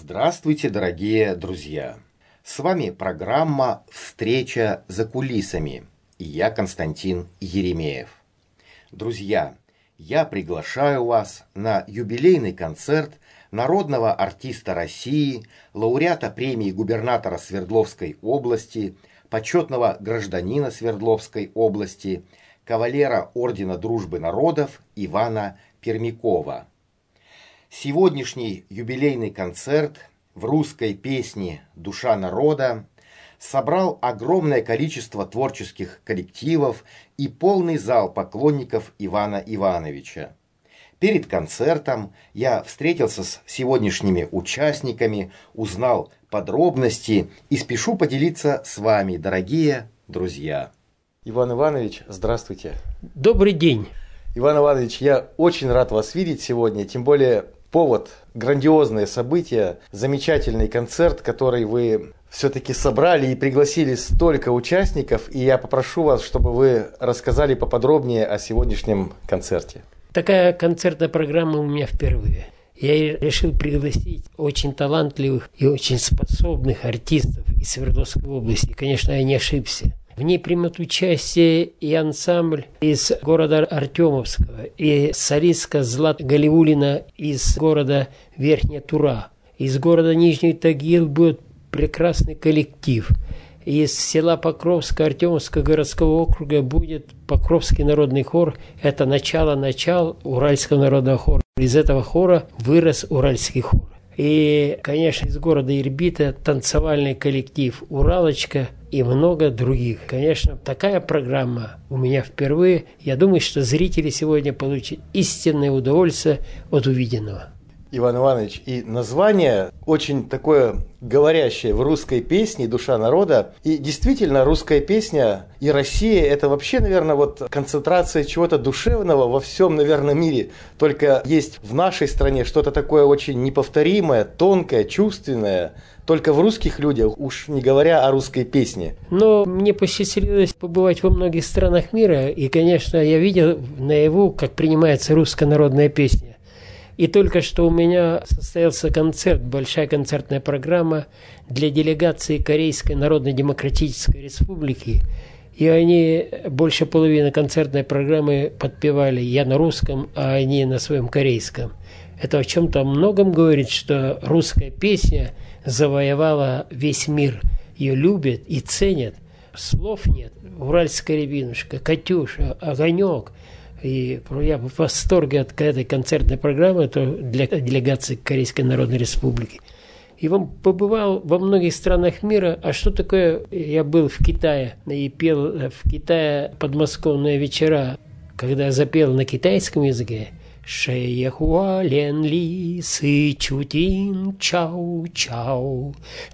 Здравствуйте, дорогие друзья! С вами программа «Встреча за кулисами» и я, Константин Еремеев. Друзья, я приглашаю вас на юбилейный концерт народного артиста России, лауреата премии губернатора Свердловской области, почетного гражданина Свердловской области, кавалера Ордена Дружбы Народов Ивана Пермякова. Сегодняшний юбилейный концерт в русской песне «Душа народа» собрал огромное количество творческих коллективов и полный зал поклонников Ивана Ивановича. Перед концертом я встретился с сегодняшними участниками, узнал подробности и спешу поделиться с вами, дорогие друзья. Иван Иванович, здравствуйте. Добрый день. Иван Иванович, я очень рад вас видеть сегодня, тем более повод – грандиозное событие, замечательный концерт, который вы все-таки собрали и пригласили столько участников, и я попрошу вас, чтобы вы рассказали поподробнее о сегодняшнем концерте. Такая концертная программа у меня впервые. Я решил пригласить очень талантливых и очень способных артистов из Свердловской области. Конечно, я не ошибся. В ней примут участие и ансамбль из города Артемовского, и солистка Злата Галиуллина из города Верхняя Тура. Из города Нижний Тагил будет прекрасный коллектив. Из села Покровска Артемовского городского округа будет Покровский народный хор. Это начало Уральского народного хора. Из этого хора вырос Уральский хор. И, конечно, из города Ирбита танцевальный коллектив «Уралочка» и много других. Конечно, такая программа у меня впервые. Я думаю, что зрители сегодня получат истинное удовольствие от увиденного. Иван Иванович, и название очень такое говорящее в русской песне «Душа народа». И действительно, русская песня и Россия – это вообще, наверное, вот концентрация чего-то душевного во всем, наверное, мире. Только есть в нашей стране что-то такое очень неповторимое, тонкое, чувственное. Только в русских людях, уж не говоря о русской песне. Но мне посчастливилось побывать во многих странах мира. И, конечно, я видел наяву, как принимается русская народная песня. И только что у меня состоялся концерт, большая концертная программа для делегации Корейской Народно-Демократической Республики. И они больше половины концертной программы подпевали я на русском, а они на своем корейском. Это о чем-то многом говорит, что русская песня завоевала весь мир. Ее любят и ценят. Слов нет. Уральская рябинушка, Катюша, Огонек. И я в восторге от этой концертной программы, это для делегации Корейской Народной Республики. И он побывал во многих странах мира. А что такое? Я был в Китае и пел в Китае подмосковные вечера, когда я запел на китайском языке. Шэйхуа лен ли сы чутин чау чау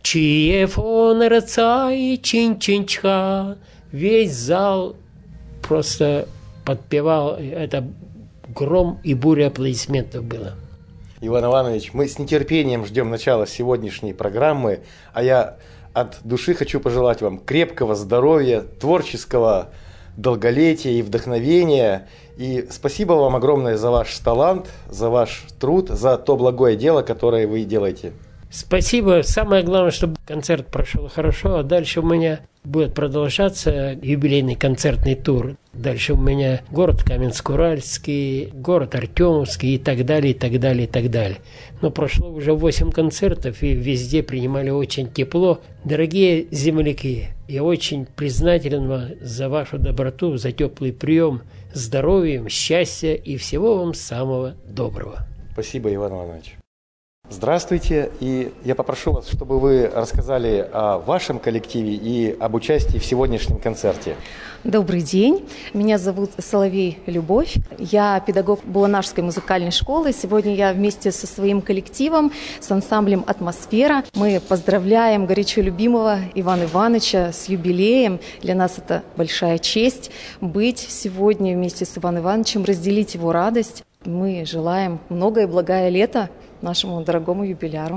чиефон рацай чин чин чха. Весь зал просто подпевал, это гром и буря аплодисментов было. Иван Иванович, мы с нетерпением ждем начала сегодняшней программы, а я от души хочу пожелать вам крепкого здоровья, творческого долголетия и вдохновения. И спасибо вам огромное за ваш талант, за ваш труд, за то благое дело, которое вы делаете. Спасибо. Самое главное, чтобы концерт прошел хорошо, а дальше у меня будет продолжаться юбилейный концертный тур. Дальше у меня город Каменск-Уральский, город Артемовский и так далее, и так далее, и так далее. Но прошло уже 8 концертов, и везде принимали очень тепло. Дорогие земляки, я очень признателен вам за вашу доброту, за теплый прием, здоровья, счастья и всего вам самого доброго. Спасибо, Иван Иванович. Здравствуйте, и я попрошу вас, чтобы вы рассказали о вашем коллективе и об участии в сегодняшнем концерте. Добрый день, меня зовут Соловей Любовь, я педагог Буланашской музыкальной школы. Сегодня я вместе со своим коллективом, с ансамблем «Атмосфера». Мы поздравляем горячо любимого Ивана Ивановича с юбилеем. Для нас это большая честь быть сегодня вместе с Иваном Ивановичем, разделить его радость. Мы желаем многое благое лето нашему дорогому юбиляру.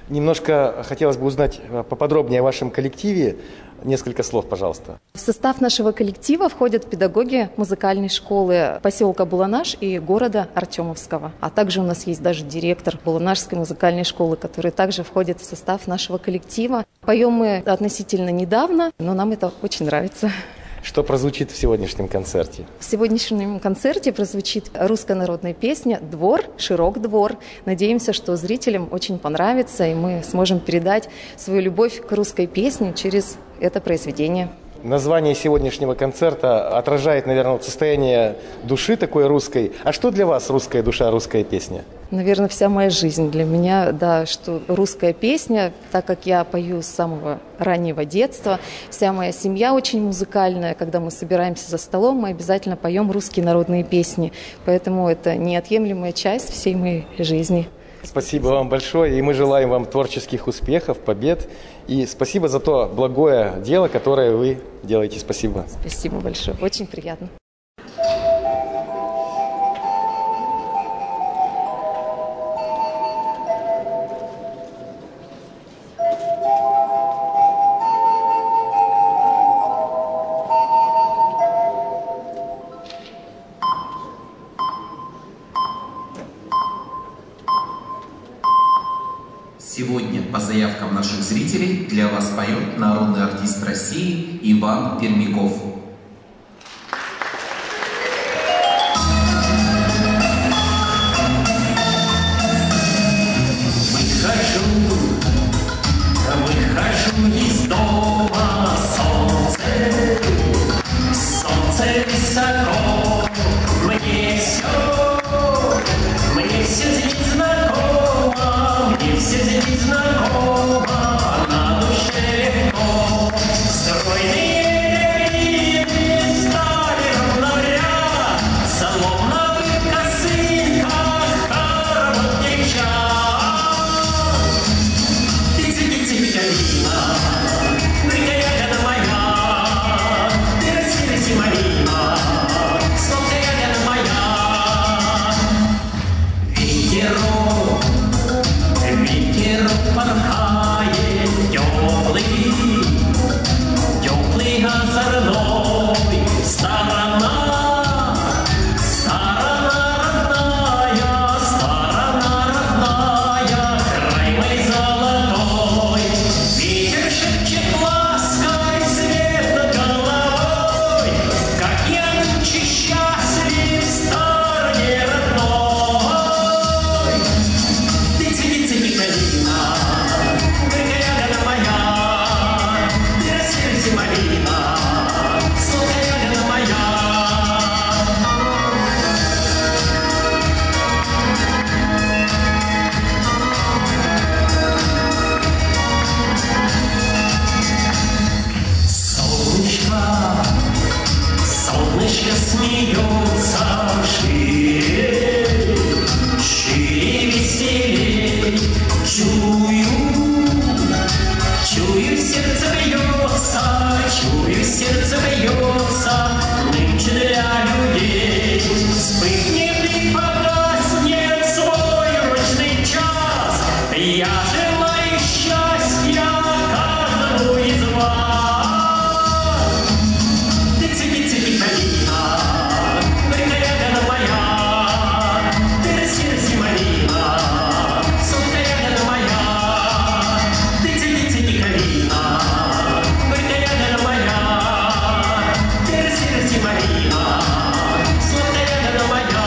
Немножко хотелось бы узнать поподробнее о вашем коллективе. Несколько слов, пожалуйста. В состав нашего коллектива входят педагоги музыкальной школы поселка Буланаш и города Артемовского. А также у нас есть даже директор Буланашской музыкальной школы, который также входит в состав нашего коллектива. Поем мы относительно недавно, но нам это очень нравится. Что прозвучит в сегодняшнем концерте? В сегодняшнем концерте прозвучит русская народная песня «Двор, широк двор». Надеемся, что зрителям очень понравится, и мы сможем передать свою любовь к русской песне через это произведение. Название сегодняшнего концерта отражает, наверное, состояние души такой русской. А что для вас русская душа, русская песня? Наверное, вся моя жизнь для меня, да, что русская песня, так как я пою с самого раннего детства, вся моя семья очень музыкальная. Когда мы собираемся за столом, мы обязательно поем русские народные песни. Поэтому это неотъемлемая часть всей моей жизни. Спасибо вам большое, и мы желаем вам творческих успехов, побед. И спасибо за то благое дело, которое вы делаете. Спасибо. Спасибо большое. Очень приятно. Сегодня по заявкам наших зрителей для вас поет народный артист России Иван Пермяков. Выхожу из дома, солнце высоко, мне все здесь знакомо, на душе легко. Стройные ряды стали ровно в ряд, словно в косынках хоровод девчат. Ты Калина, прыгай, ягода моя, ты расси, малина, сладкая ягода моя. Ветерок порхает теплый озорной, сторона родная, край мой золотой. Ветер шепчет лаской свет над головой, как я нынче счастлив в стороне родной. Ты цвети, калина, прыгай, ягода моя, ты расси, малина, сладкая ягода моя. Солнышко смеется шире, веселей. Чую, сердце бьется, нынче для людей. Вспыхнет и погаснет свой урочный час, я желаю счастья каждому из вас. Ты цвети, калина, прыгай, ягода моя, ты расси, малина, сладкая ягода моя. Ты цвети, калина, прыгай, ягода моя, ты расси, малина, сладкая ягода моя.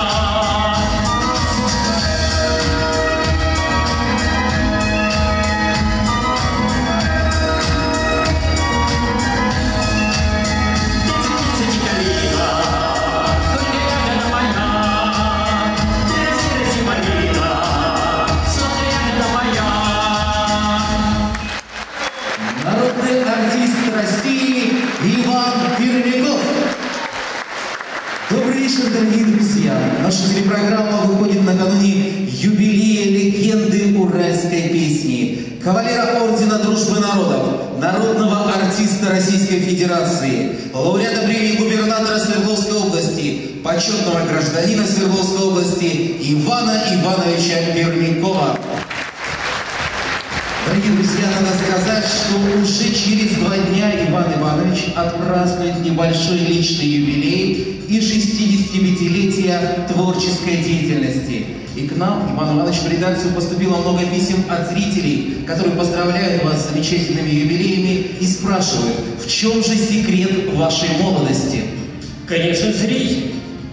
Народный артист России Иван Пермяков. Добрый вечер, дорогие друзья! Наша телепрограмма выходит накануне юбилея легенды уральской песни, кавалера ордена Дружбы народов, народного артиста Российской Федерации, лауреата премии губернатора Свердловской области, почетного гражданина Свердловской области Ивана Ивановича Пермякова. Дорогие друзья, надо сказать, что уже через 2 дня Иван Иванович отпразднует небольшой личный юбилей и 65-летие творческой деятельности. И к нам, Иван Иванович, в редакцию поступило много писем от зрителей, которые поздравляют вас с замечательными юбилеями и спрашивают, в чем же секрет вашей молодости? Конечно, зритель.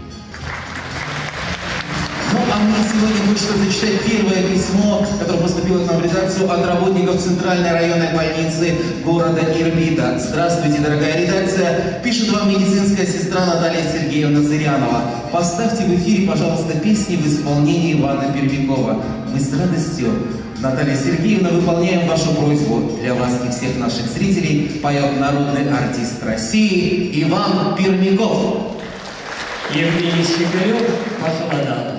Ну, а мне сегодня хочется зачитать первое письмо, которое поступило к нам в редакцию от работников Центральной районной больницы города Ирбита. Здравствуйте, дорогая редакция. Пишет вам медицинская сестра Наталья Сергеевна Зырянова. Поставьте в эфире, пожалуйста, песни в исполнении Ивана Пермякова. Мы с радостью, Наталья Сергеевна, выполняем вашу просьбу. Для вас и всех наших зрителей поет народный артист России Иван Пермяков. Евгений Щеголев, «Похолодало».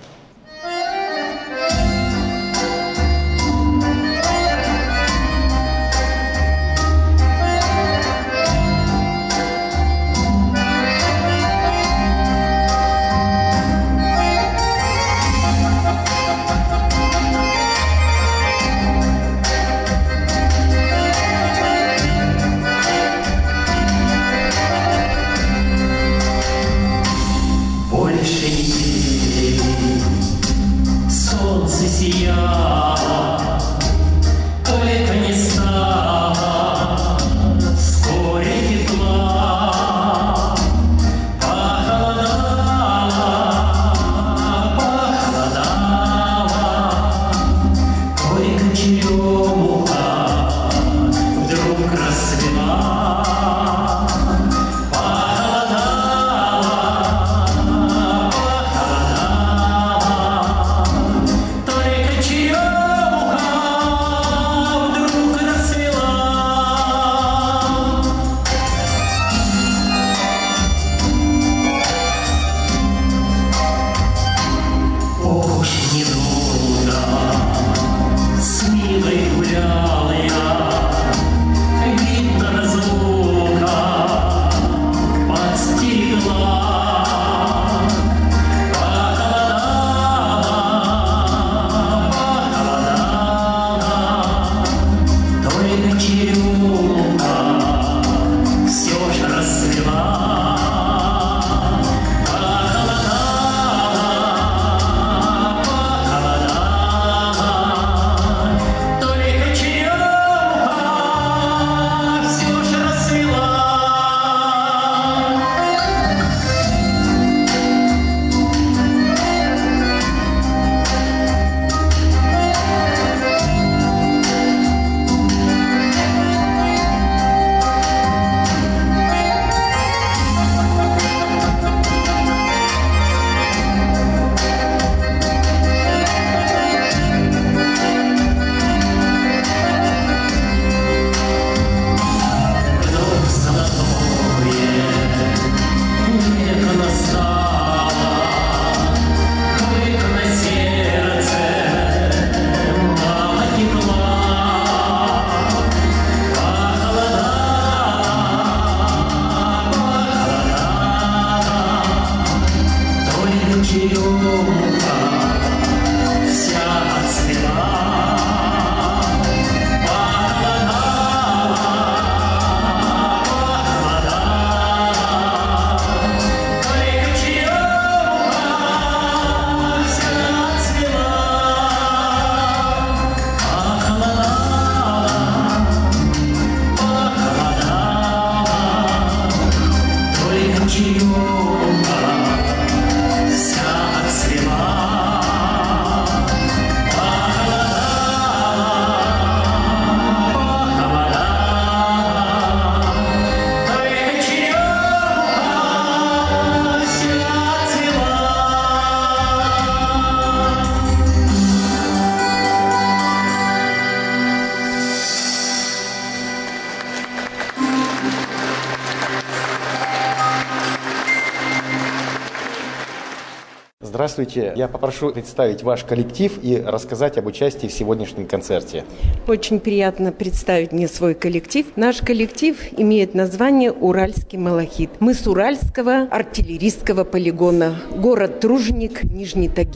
Здравствуйте. Я попрошу представить ваш коллектив и рассказать об участии в сегодняшнем концерте. Очень приятно представить мне свой коллектив. Наш коллектив имеет название «Уральский малахит». Мы с Уральского артиллерийского полигона, город Труженик, Нижний Тагил.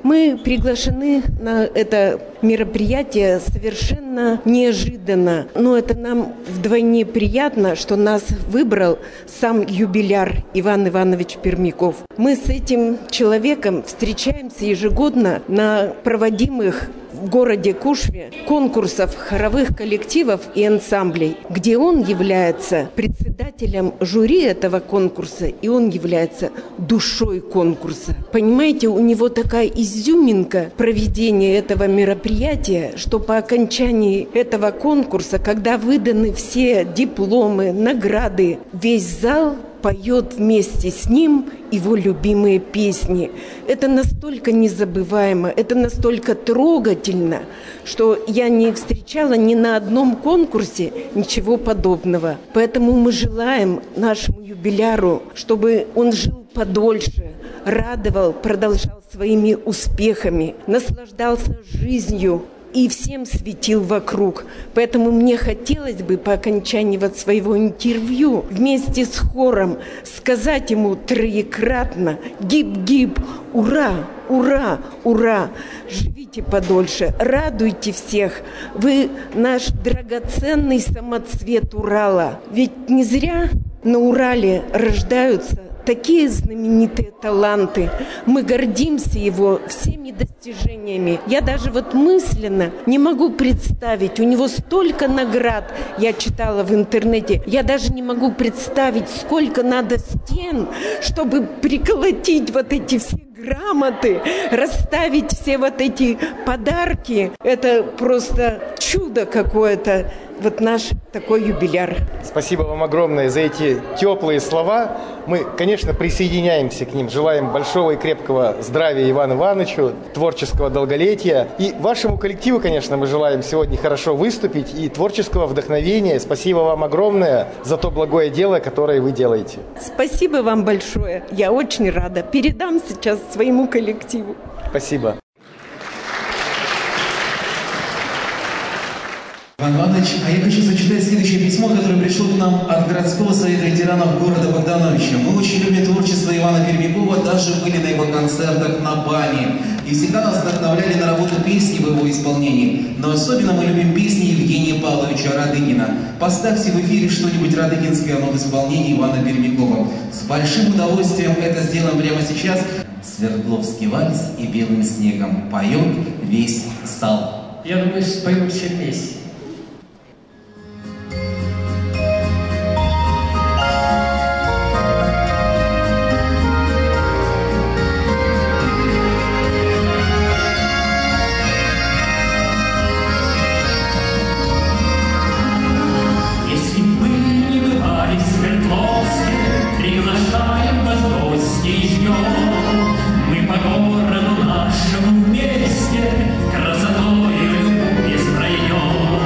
Мы приглашены на это мероприятие совершенно неожиданно, но это нам вдвойне приятно, что нас выбрал сам юбиляр Иван Иванович Пермяков. Мы с этим человеком встречаемся ежегодно на проводимых в городе Кушве конкурсов хоровых коллективов и ансамблей, где он является председателем жюри этого конкурса, и он является душой конкурса. Понимаете, у него такая изюминка проведения этого мероприятия, что по окончании этого конкурса, когда выданы все дипломы, награды, весь зал поет вместе с ним его любимые песни. Это настолько незабываемо, это настолько трогательно, что я не встречала ни на одном конкурсе ничего подобного. Поэтому мы желаем нашему юбиляру, чтобы он жил подольше, радовал, продолжал своими успехами, наслаждался жизнью и всем светил вокруг. Поэтому мне хотелось бы по окончании вот своего интервью вместе с хором сказать ему троекратно: гип-гип, ура, ура, ура! Живите подольше, радуйте всех. Вы наш драгоценный самоцвет Урала. Ведь не зря на Урале рождаются такие знаменитые таланты. Мы гордимся его всеми достижениями. Я даже вот мысленно не могу представить, у него столько наград, я читала в интернете, я даже не могу представить, сколько надо стен, чтобы приколотить вот эти все грамоты, расставить все вот эти подарки. Это просто чудо какое-то. Вот наш такой юбиляр. Спасибо вам огромное за эти теплые слова. Мы, конечно, присоединяемся к ним. Желаем большого и крепкого здравия Ивану Ивановичу, творческого долголетия. И вашему коллективу, конечно, мы желаем сегодня хорошо выступить и творческого вдохновения. Спасибо вам огромное за то благое дело, которое вы делаете. Спасибо вам большое. Я очень рада. Передам сейчас своему коллективу. Спасибо. Иван Иванович, а я хочу зачитать следующее письмо, которое пришло к нам от городского совета ветеранов города Богдановича. Мы очень любим творчество Ивана Пермякова, даже были на его концертах на Бане. И всегда нас вдохновляли на работу песни в его исполнении. Но особенно мы любим песни Евгения Павловича Радыгина. Поставьте в эфире что-нибудь радыгинское, но в исполнении Ивана Пермякова. С большим удовольствием это сделаем прямо сейчас. Свердловский вальс и белым снегом поет весь зал. Я думаю, споем все вместе. Красотой любовь пройдем.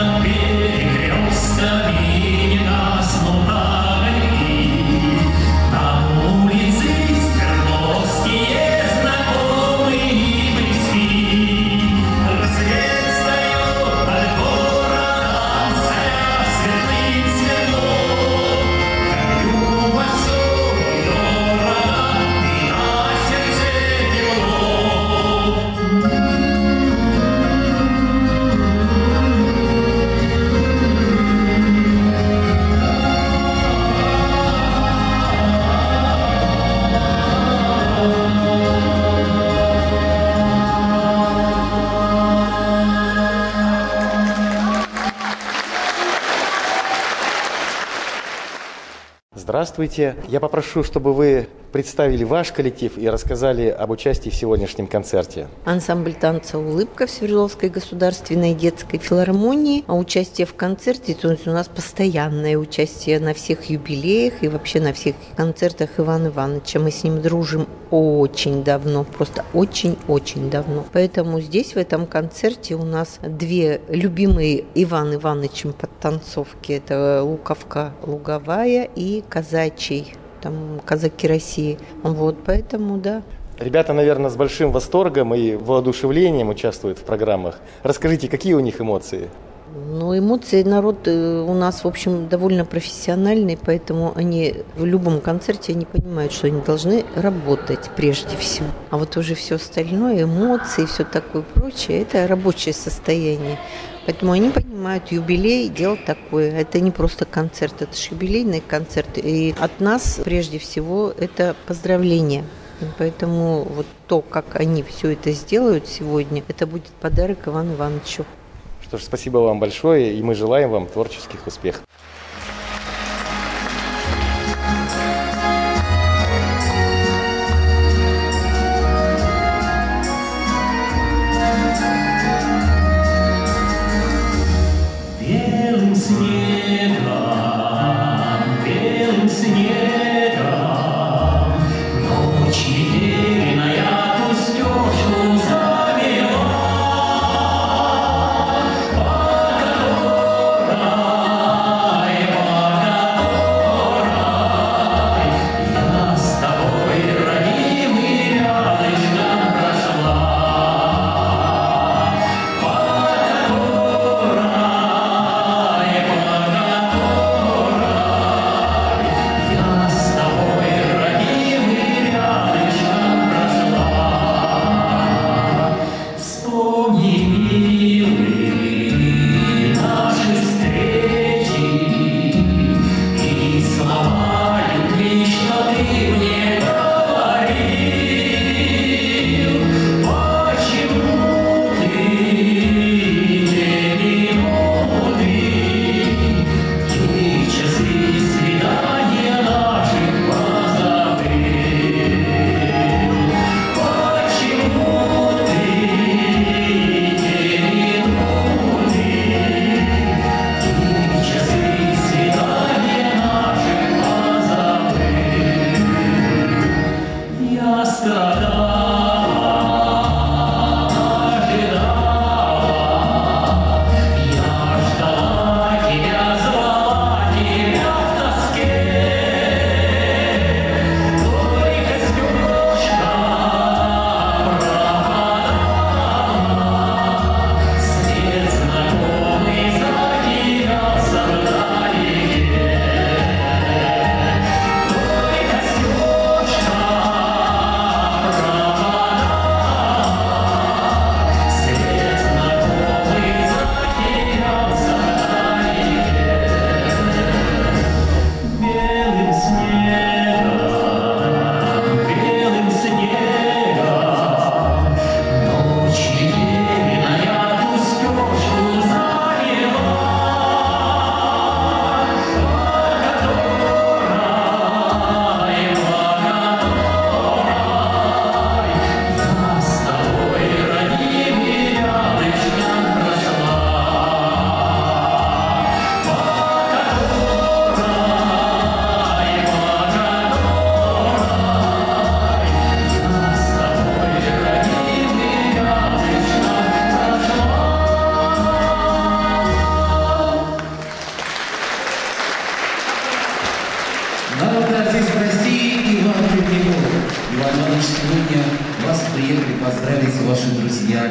Здравствуйте. Я попрошу, чтобы вы представили ваш коллектив и рассказали об участии в сегодняшнем концерте. Ансамбль танца «Улыбка» в Свердловской государственной детской филармонии. А участие в концерте, то есть у нас постоянное участие на всех юбилеях и вообще на всех концертах Ивана Ивановича. Мы с ним дружим очень давно, просто очень-очень давно. Поэтому здесь, в этом концерте, у нас две любимые Иван Ивановичем подтанцовки. Это «Луковка луговая» и «Казачий». Там казаки России. Вот, поэтому, да. Ребята, наверное, с большим восторгом и воодушевлением участвуют в программах. Расскажите, какие у них эмоции? Ну, эмоции народ у нас, в общем, довольно профессиональный, поэтому они в любом концерте они понимают, что они должны работать прежде всего. А вот уже все остальное, эмоции, все такое прочее, это рабочее состояние. Поэтому они понимают, юбилей – дело такое. Это не просто концерт, это же юбилейный концерт. И от нас, прежде всего, это поздравление. Поэтому вот то, как они все это сделают сегодня, это будет подарок Ивану Ивановичу. Что ж, спасибо вам большое, и мы желаем вам творческих успехов.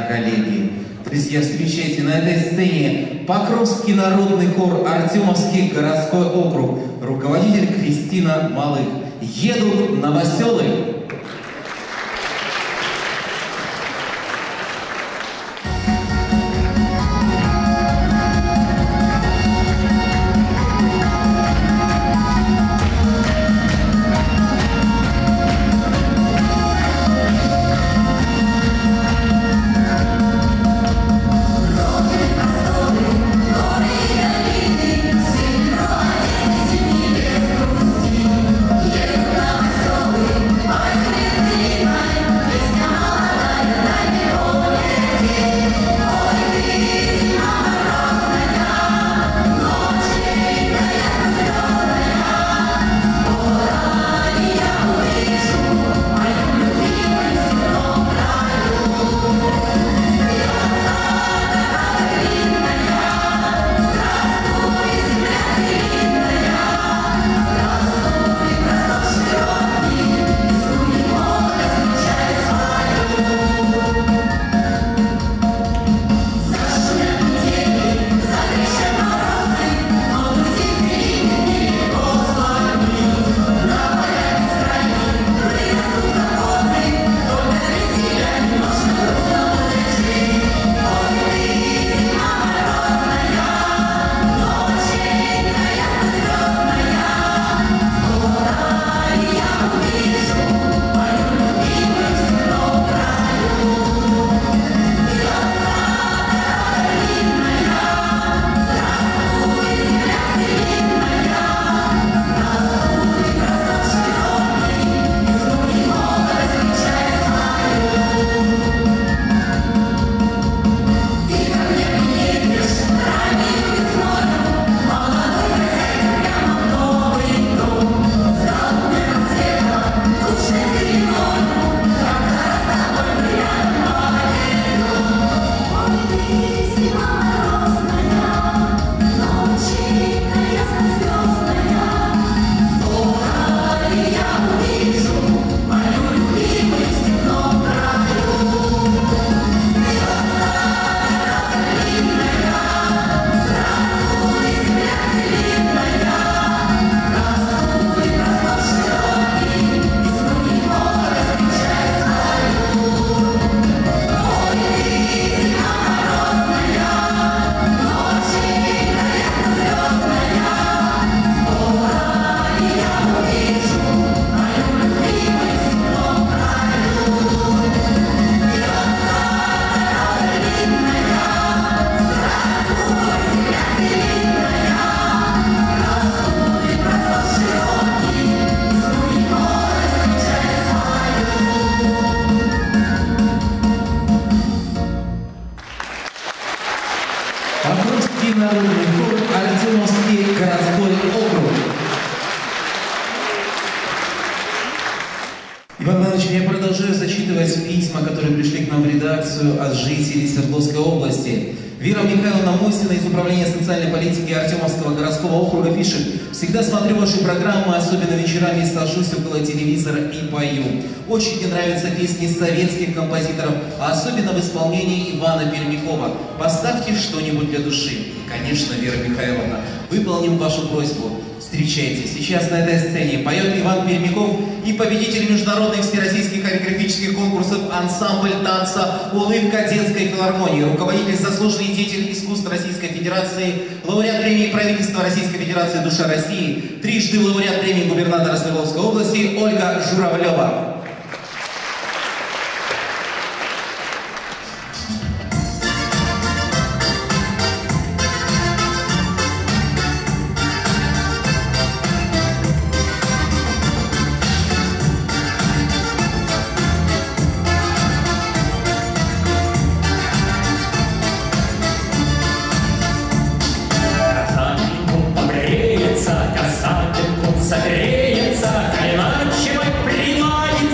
коллеги. Друзья, встречайте на этой сцене Покровский народный хор, Артемовский городской округ, руководитель Кристина Малых. Едут новоселы. Покровский народный хор, Артемовский городской округ. Иван Иванович, я продолжаю зачитывать письма, которые пришли к нам в редакцию от жителей Свердловской области. Вера Михайловна Мосина из Управления социальной политики Артемовского городского округа пишет: «Всегда смотрю ваши программы, особенно вечерами, сажусь около телевизора и пою. Очень мне нравятся песни советских композиторов, а особенно в исполнении Ивана Пермякова. Поставьте что-нибудь для души». Конечно, Вера Михайловна, выполним вашу просьбу. Встречайте, сейчас на этой сцене поет Иван Пермяков и победитель международных всероссийских хореографических конкурсов ансамбль танца «Улыбка детской филармонии», руководитель, заслуженный деятель искусств Российской Федерации, лауреат премии правительства Российской Федерации «Душа России», трижды лауреат премии губернатора Свердловской области Ольга Журавлева. Согреется, а иначе мой принимает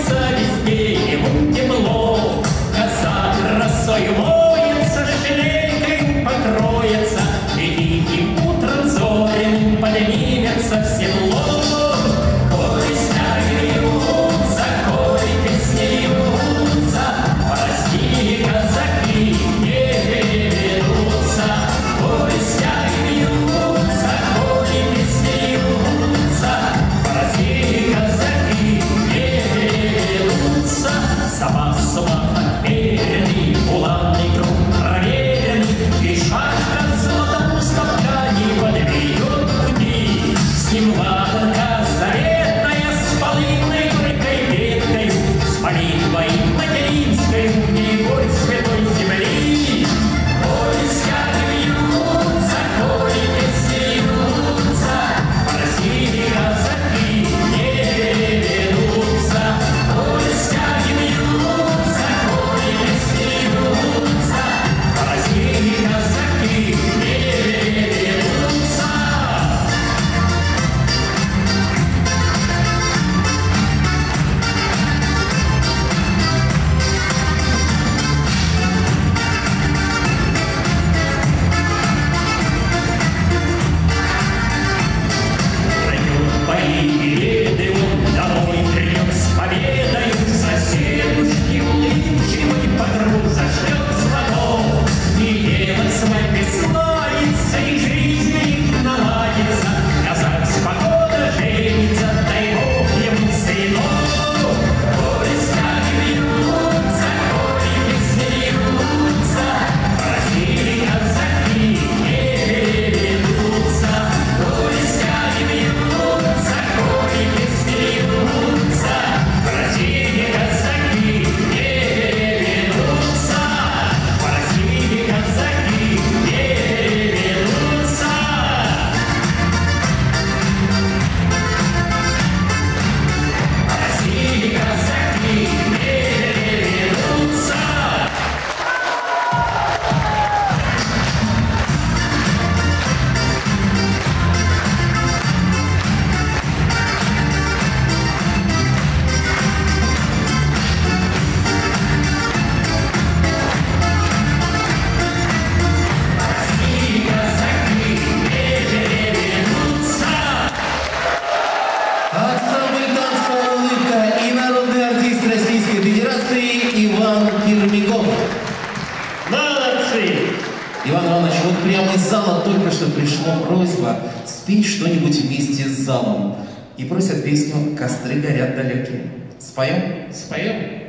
только что пришла просьба спеть что-нибудь вместе с залом. И просят песню «Костры горят далекие». Споем? Споем?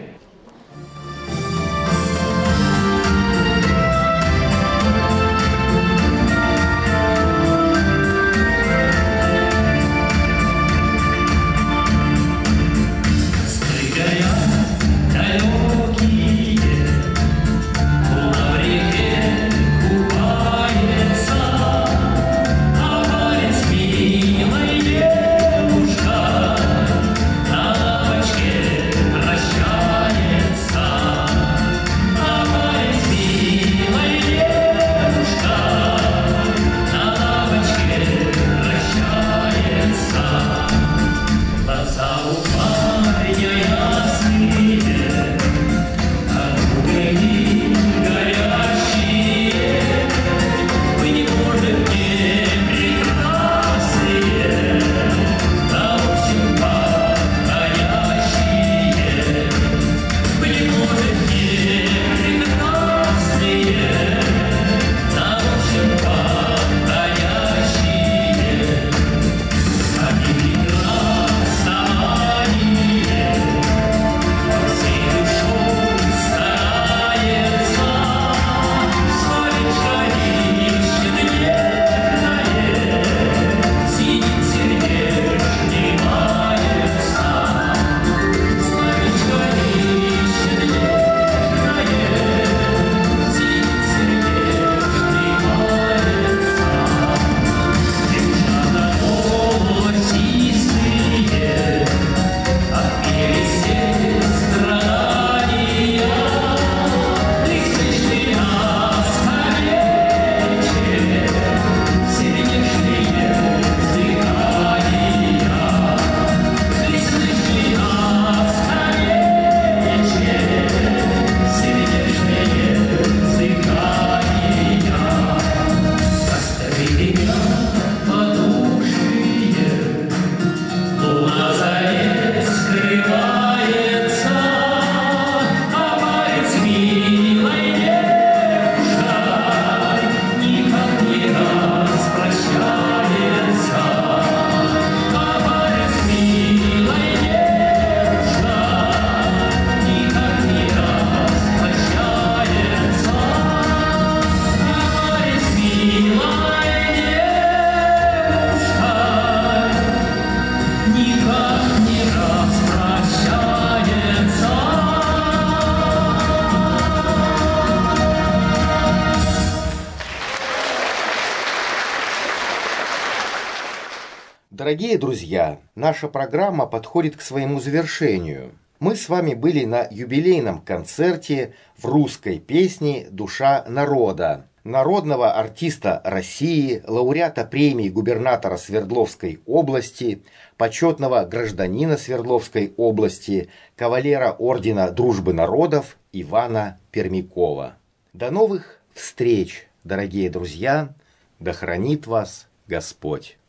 Дорогие друзья, наша программа подходит к своему завершению. Мы с вами были на юбилейном концерте в русской песне «Душа народа» народного артиста России, лауреата премии губернатора Свердловской области, почетного гражданина Свердловской области, кавалера ордена Дружбы народов Ивана Пермякова. До новых встреч, дорогие друзья! Да хранит вас Господь!